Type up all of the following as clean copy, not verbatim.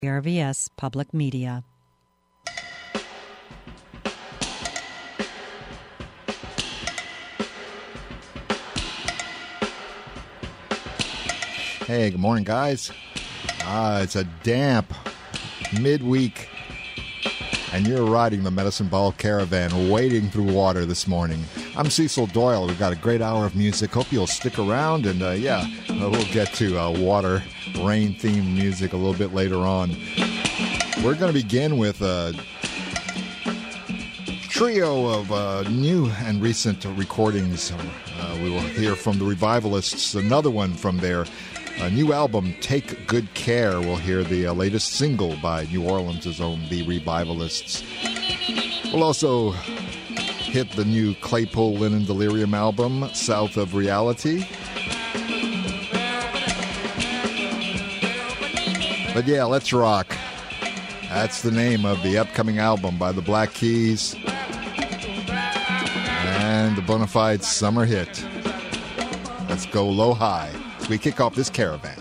RVS Public Media. Hey, good morning, guys. It's a damp midweek, and you're riding the Medicine Ball Caravan, wading through water this morning. I'm Cecil Doyle. We've got a great hour of music. Hope you'll stick around, and we'll get to water, rain-themed music a little bit later on. We're going to begin with a trio of new and recent recordings. We will hear from the Revivalists, another one from their new album, Take Good Care. We'll hear the latest single by New Orleans' own The Revivalists. We'll also hit the new Claypool Linen Delirium album, South of Reality. But yeah, let's rock. That's the name of the upcoming album by the Black Keys and the bona fide summer hit. Let's go low high as we kick off this caravan.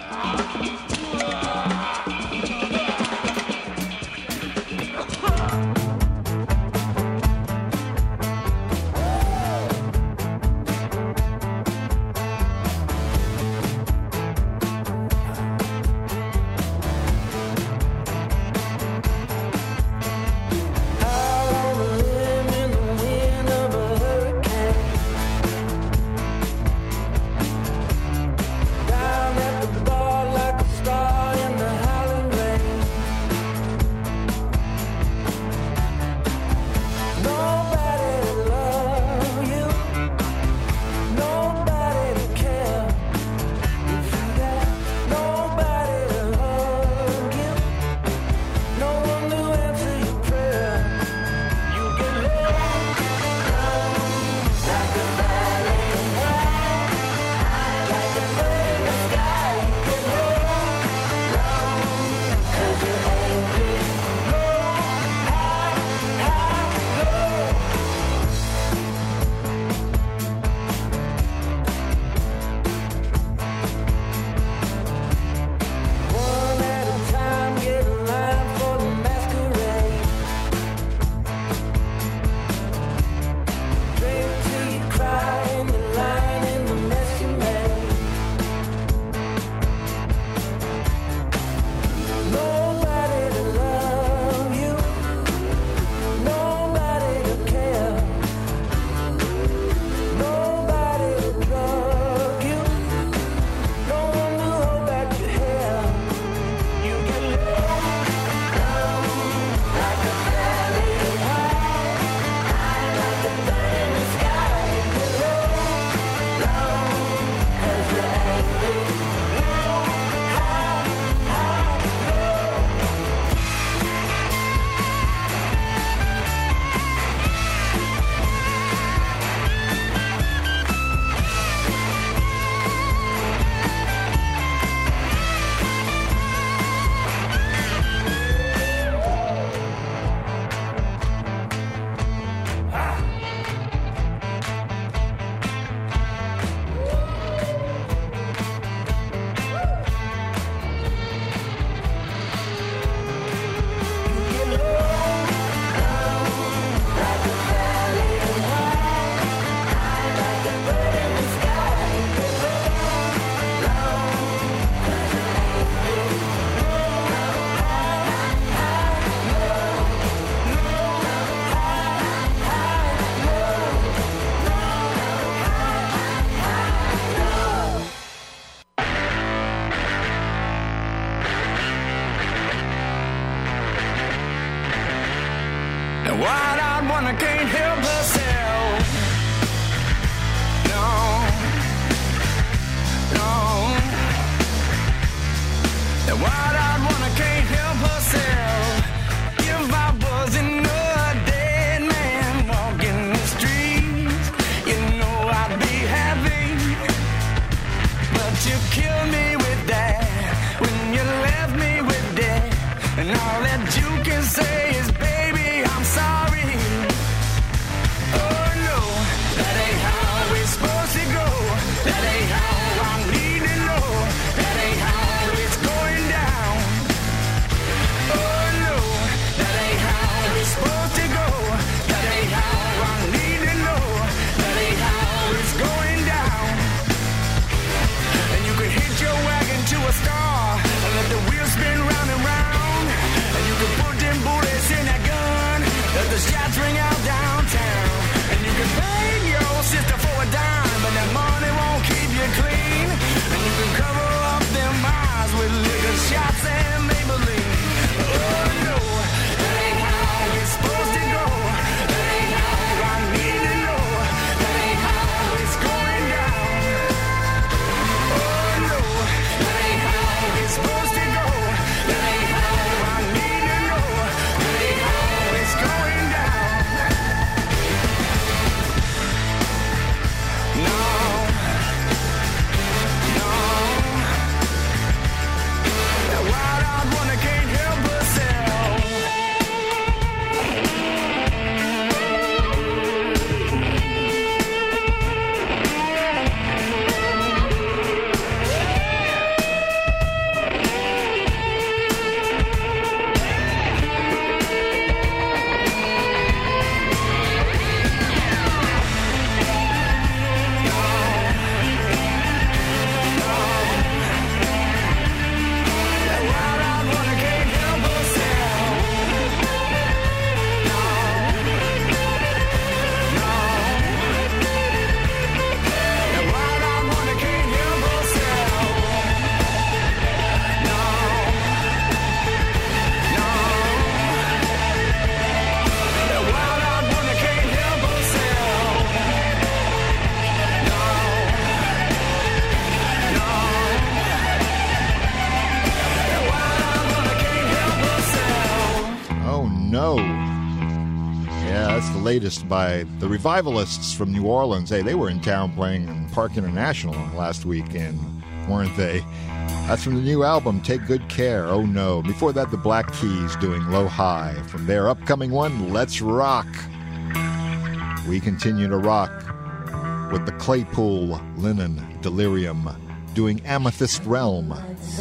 No. Yeah, that's the latest by the Revivalists from New Orleans. Hey, they were in town playing in Park International last weekend, weren't they? That's from the new album, Take Good Care, Oh No. Before that, the Black Keys doing Low High. From their upcoming one, Let's Rock. We continue to rock with the Claypool Linen Delirium doing Amethyst Realm.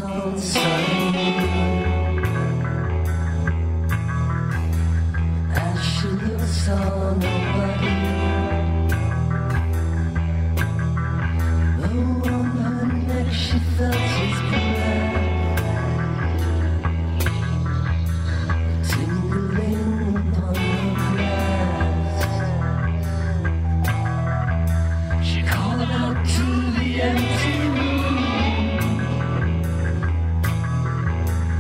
Saw nobody. Oh, on her neck she felt his breath, tingling upon her breast. She called out to the empty room,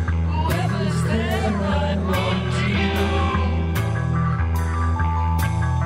whoever's there, I want you.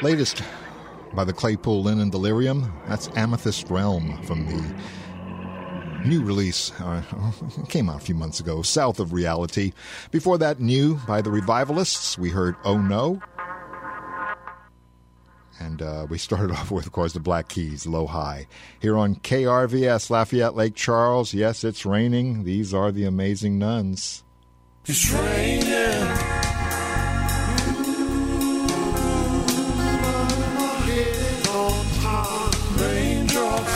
Latest by the Claypool Lynn and Delirium. That's Amethyst Realm from the new release. Came out a few months ago, South of Reality. Before that, new by the Revivalists. We heard Oh No. And we started off with, of course, the Black Keys, Low High. Here on KRVS, Lafayette Lake Charles. Yes, it's raining. These are the Amazing Nuns. It's raining. Raindrops.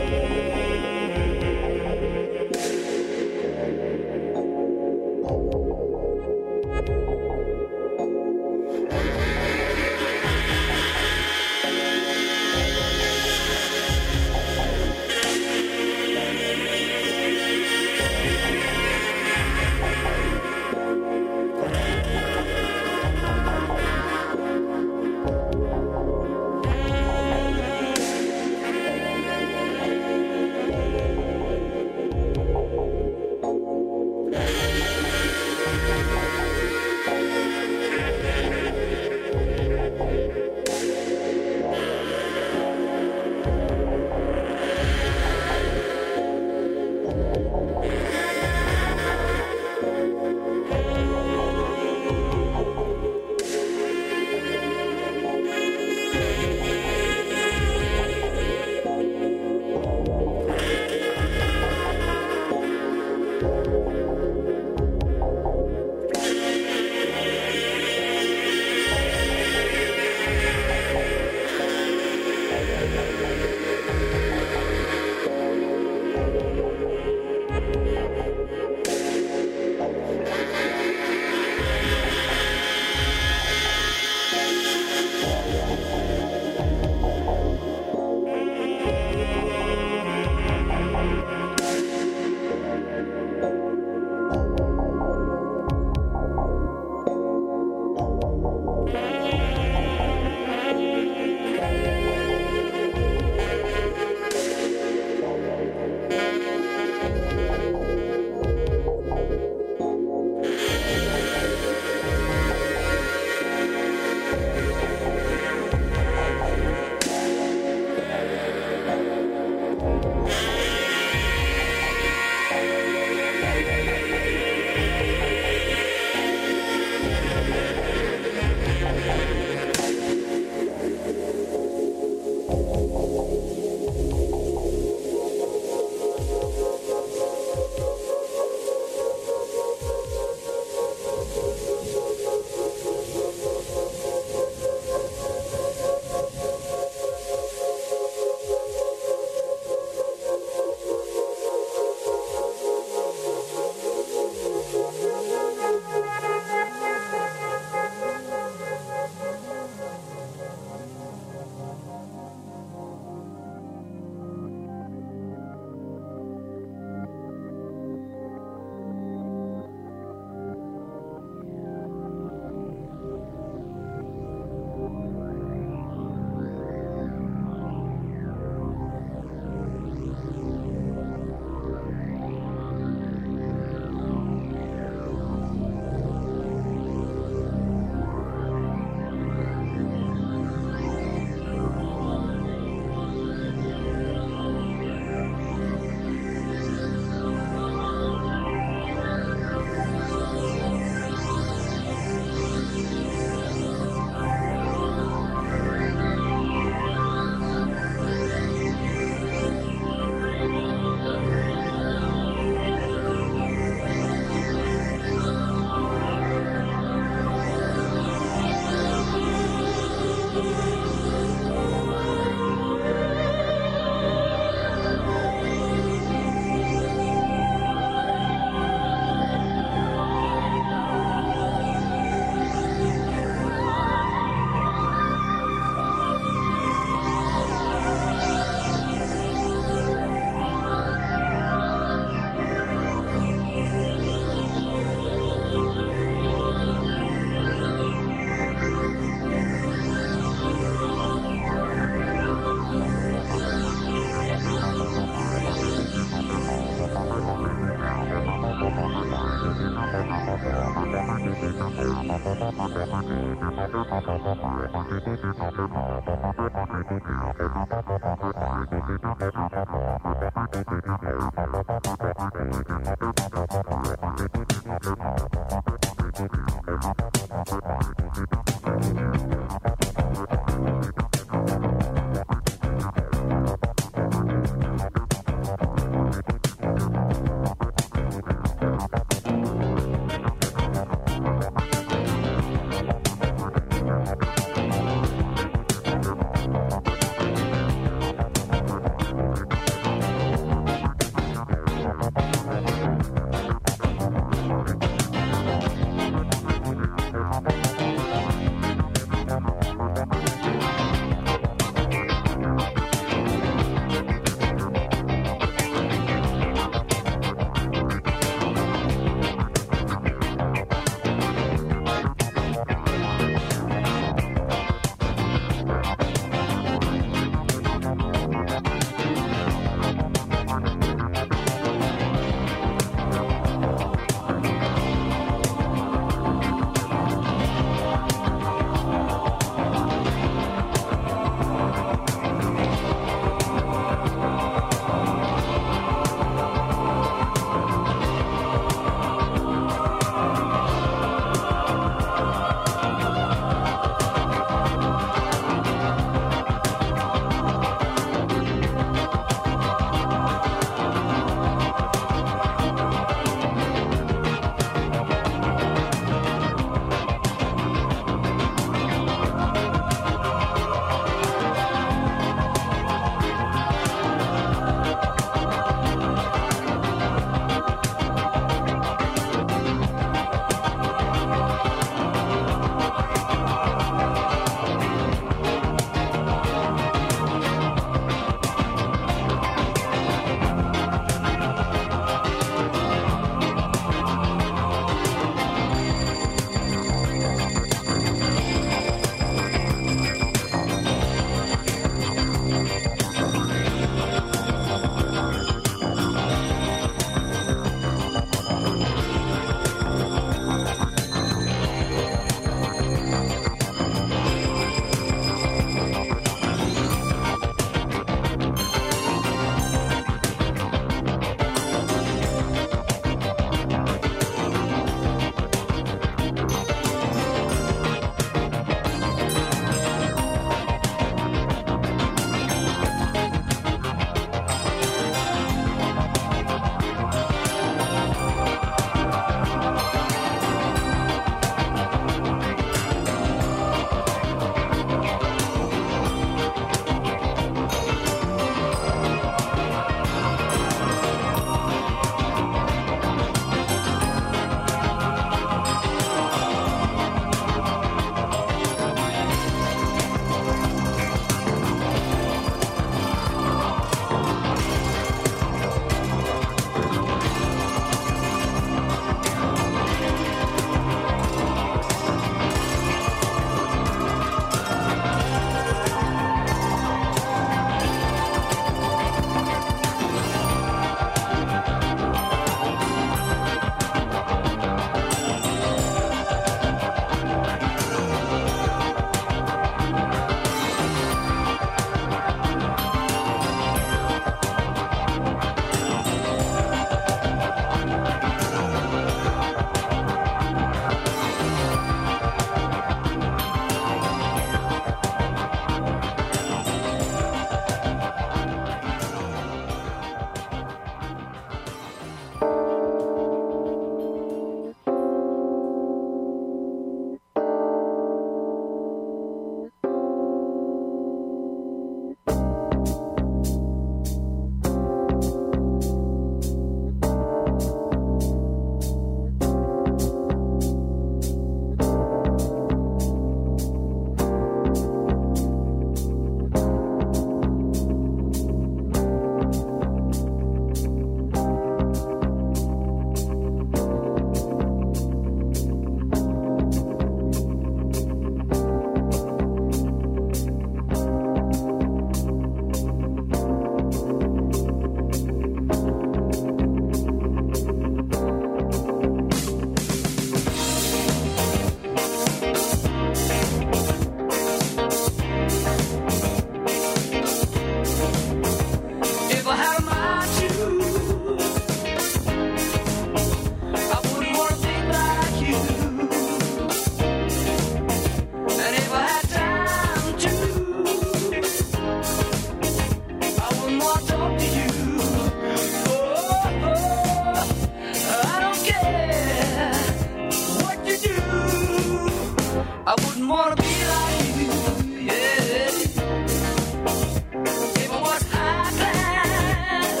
wouldn't wanna be like you, yeah. If I was high class,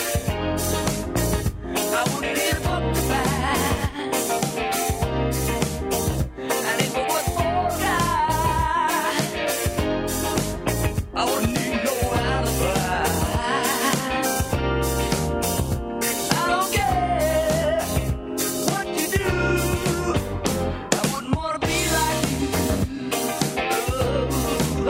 I wouldn't need a book to buy. And if I was poor guy, I wouldn't need no alibi. I don't care what you do, I wouldn't wanna be like you. Oh, oh,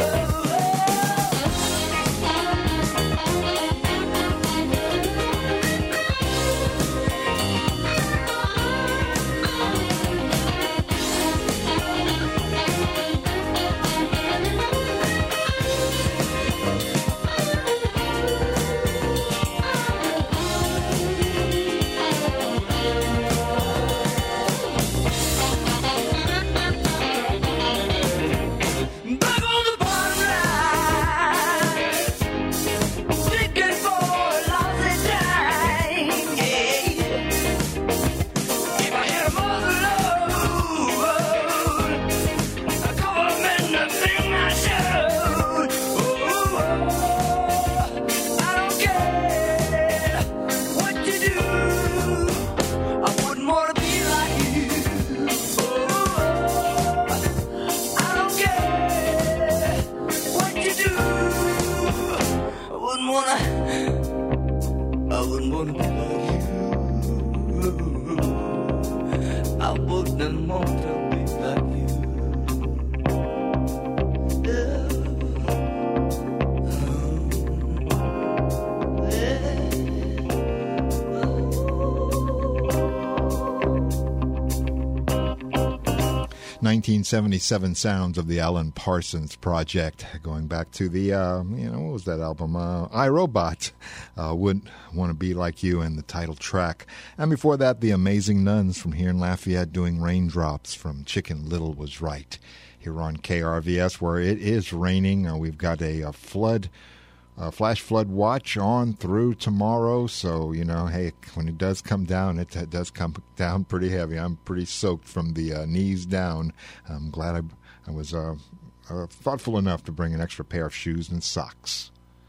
back on the bottom line, sticking for a lousy time, yeah. If I hit a mother load, I call them in the thing I showed. Oh, I don't care what you do, I wouldn't wanna be like you. Oh, I don't care what you do, I wouldn't wanna be like you. I wouldn't wanna be like you. Yeah. 1977 sounds of the Alan Parsons Project, going back to the, what was that album? iRobot, Wouldn't Want to Be Like You, and the title track. And before that, the Amazing Nuns from here in Lafayette doing Raindrops from Chicken Little Was Right. Here on KRVS, where it is raining. We've got a flash flood watch on through tomorrow. So, hey, when it does come down, it does come down pretty heavy. I'm pretty soaked from the knees down. I'm glad I was thoughtful enough to bring an extra pair of shoes and socks.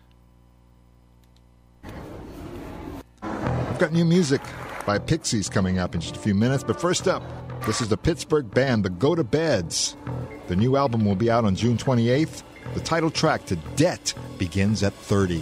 I've got new music by Pixies coming up in just a few minutes. But first up, this is the Pittsburgh band, the Go to Beds. The new album will be out on June 28th. The title track, To Debt, begins at 30.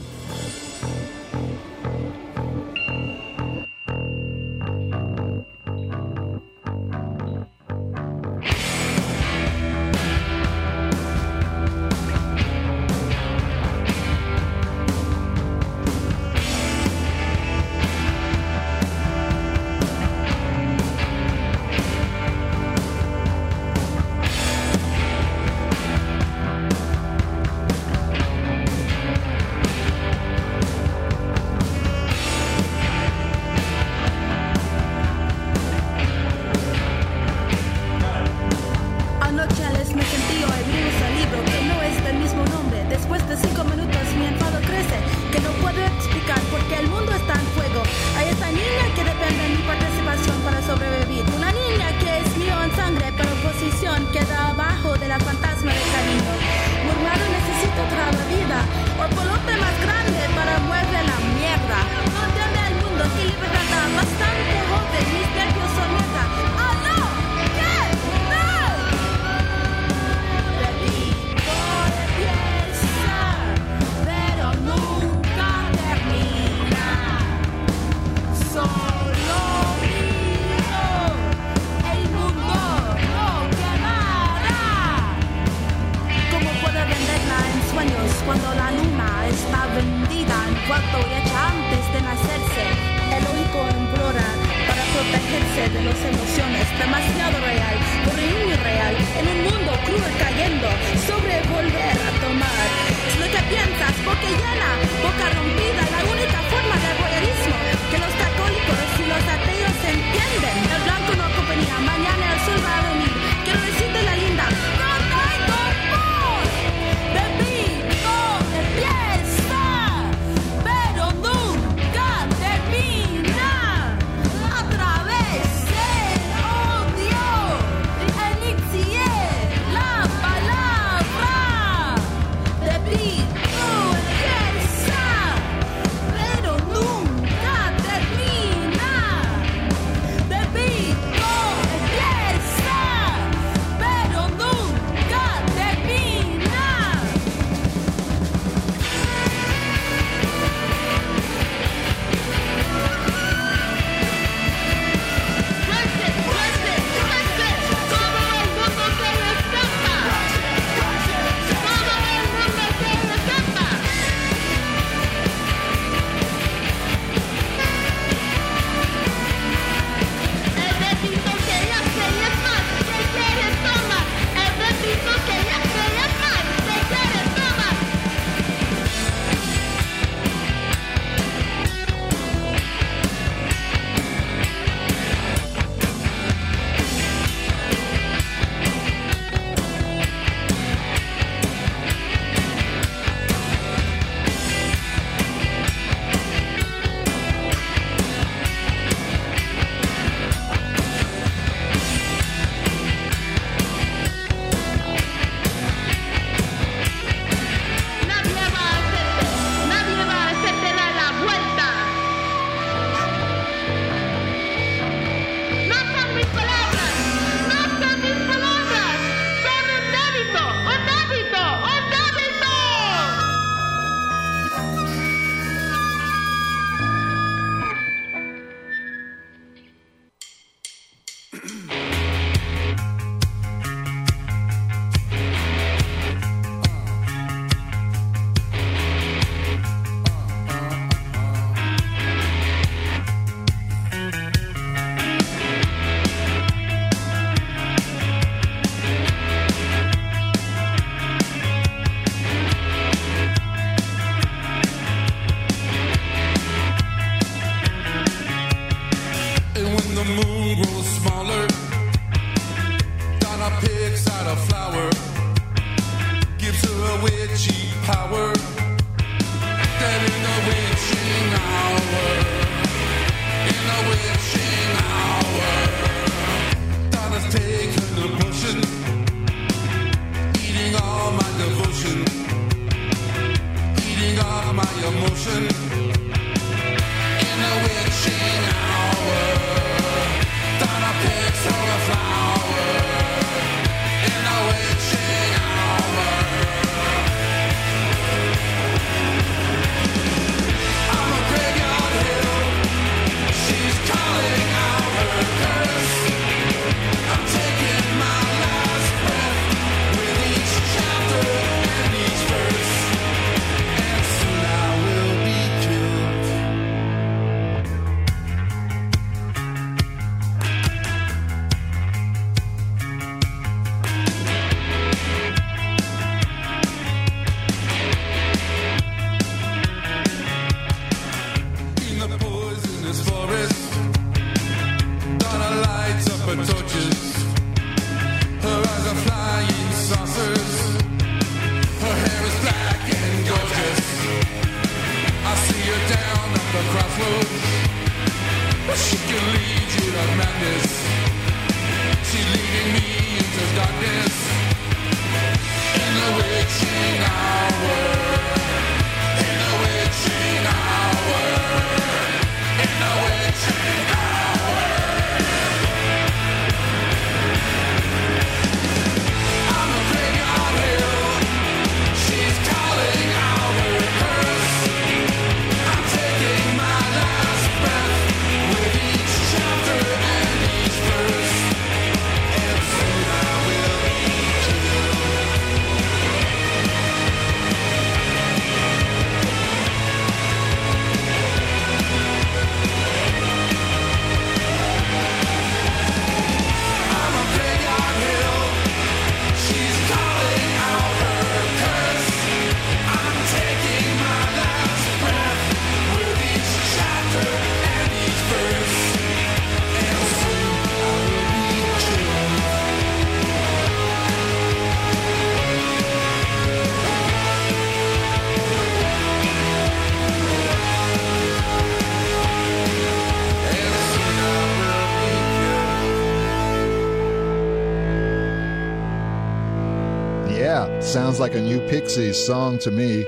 Yeah, sounds like a new Pixies song to me.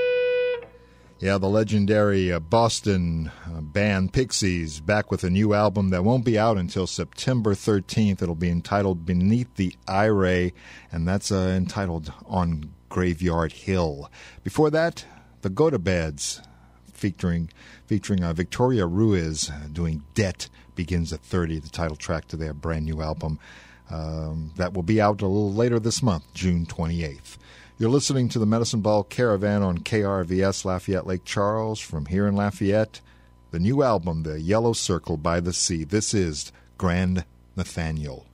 Yeah, the legendary Boston band Pixies back with a new album that won't be out until September 13th. It'll be entitled Beneath the Eye Ray, and that's entitled On Graveyard Hill. Before that, the Gotobeds featuring Victoria Ruiz doing Debt Begins at 30, the title track to their brand new album. That will be out a little later this month, June 28th. You're listening to the Medicine Ball Caravan on KRVS Lafayette Lake Charles. From here in Lafayette, the new album, The Yellow Circle by the Sea. This is Grand Nathaniel.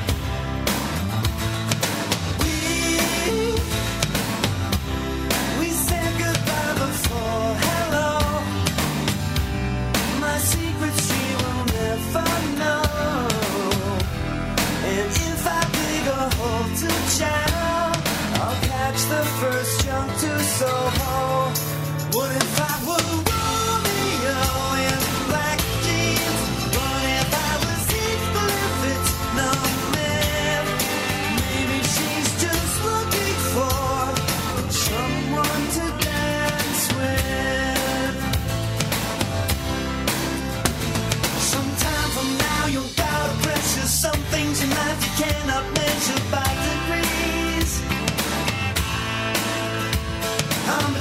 We Soho. What if I were Romeo in black jeans? What if I was Heathcliff? It's not man. Maybe she's just looking for someone to dance with. Sometime from now you'll bow to pressure. Some things in life you cannot measure by degrees. I'm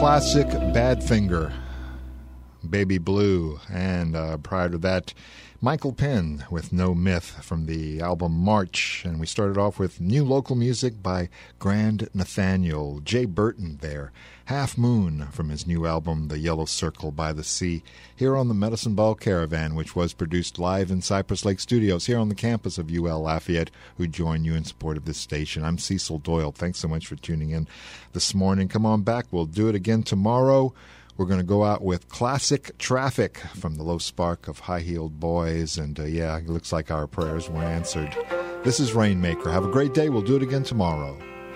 classic Badfinger, Baby Blue, and prior to that, Michael Penn with No Myth from the album March. And we started off with new local music by Grand Nathaniel, Jay Burton there, Half Moon from his new album The Yellow Circle by the Sea, here on the Medicine Ball Caravan, which was produced live in Cypress Lake Studios here on the campus of UL Lafayette, who join you in support of this station. I'm Cecil Doyle. Thanks so much for tuning in this morning. Come on back. We'll do it again tomorrow. We're going to go out with Classic Traffic from the Low Spark of High-Heeled Boys. And, yeah, it looks like our prayers were answered. This is Rainmaker. Have a great day. We'll do it again tomorrow.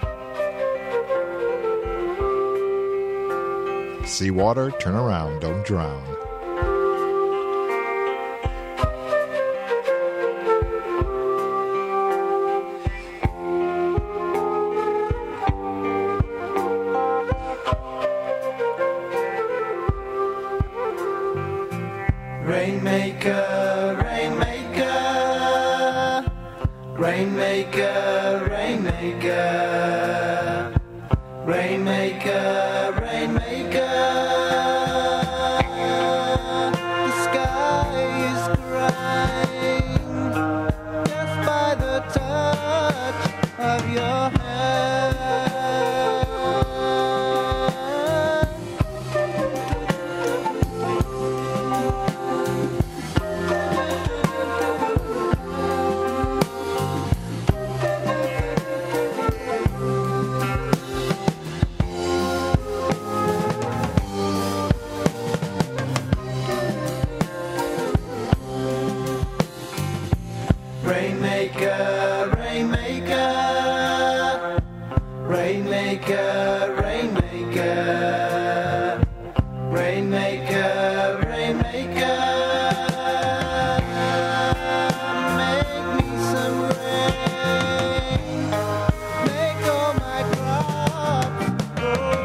See water, turn around, don't drown. Rainmaker, rainmaker, rainmaker, rainmaker, rainmaker, rainmaker. The sky is crying just by the touch of your hand. Rainmaker, rainmaker, rainmaker, rainmaker, rainmaker, rainmaker. Make me some rain, make all my crops grow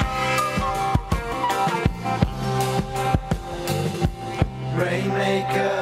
Rainmaker.